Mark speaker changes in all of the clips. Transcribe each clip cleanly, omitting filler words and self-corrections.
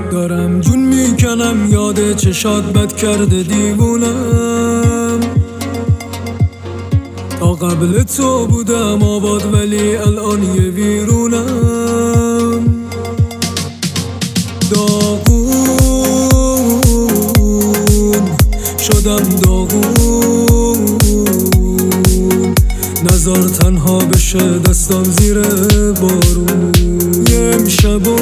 Speaker 1: دارم جون میکنم یاد چشات بد کرده دیوونم. تا قبل تو بودم آباد ولی الان یه ویرونم. داغون شدم داغون، نزار تنها بشه دستم زیر بارون. یه امشبا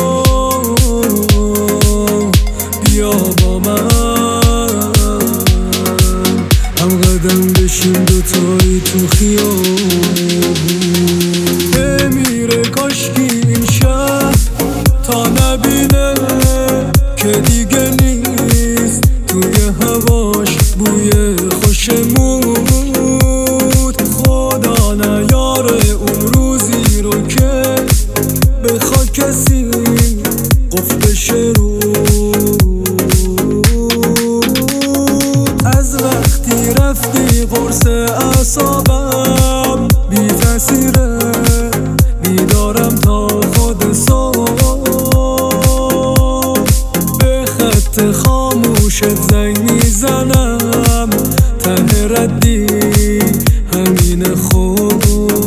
Speaker 1: بیا با من، هم قدم بشیم دوتایی تو خیابون. بمیره کاشکی این شهر تا نبینه که دیگه نیست توی هواش بوی خوشمون. خدا نیاره اون روزی رو که بخواد کسی قفلش رو. از وقتی رفتی قرص اعصابم بی تأثیره، بیدارم تا خود صبح. به خط خاموشت زنگ میزنم، ته ردی همین خود.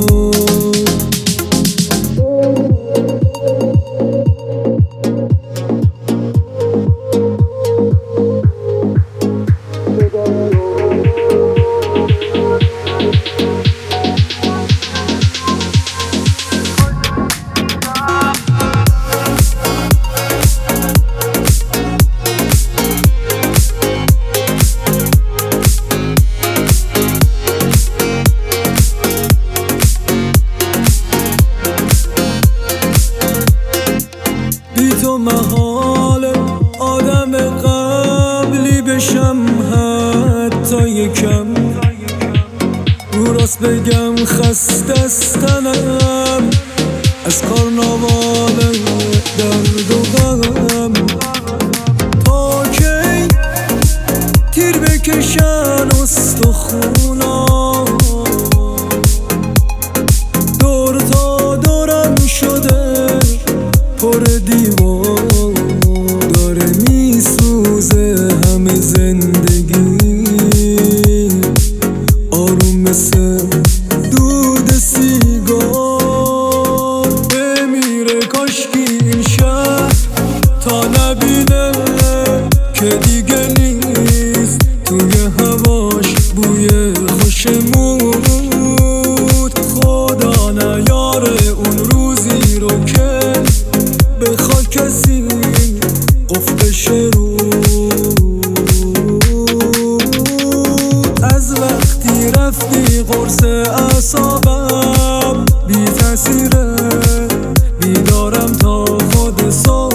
Speaker 1: بی تو محال آدم قبلی بشم حتی یکم. رو راست بگم خسته‌ستنم از کارناوال درد و غم. تا کی تیر بکشن استخونا، دور تا دورم شده پر دیوار. داره میسوزه همه زندگی، آروم مثل دود سیگار. بمیره کاشکی این شهر تا نبینه که دیگه نیست توی هواش بوی خوشمون. خدا نیاره اون روزی رو که بخواد کسی قفلش رو. از وقتی رفتی قرص اعصابم بی تأثیره، بیدارم تا خود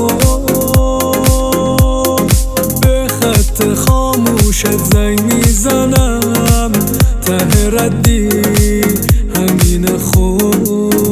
Speaker 1: صبح. به خط خاموشت زنگ میزنم، ته ردی همین خود.